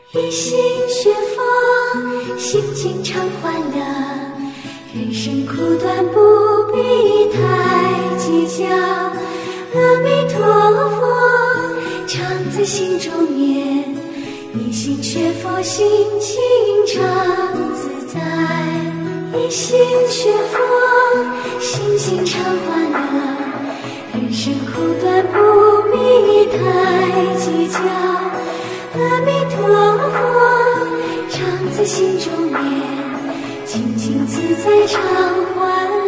一心学佛，心情常欢乐，人生苦短不必太计较。阿弥陀佛常在心中念，一心学佛，心情常自在。一心学佛，心情常欢乐，人生苦短不必太计较。阿弥陀佛常在心中念，清净自在常欢乐。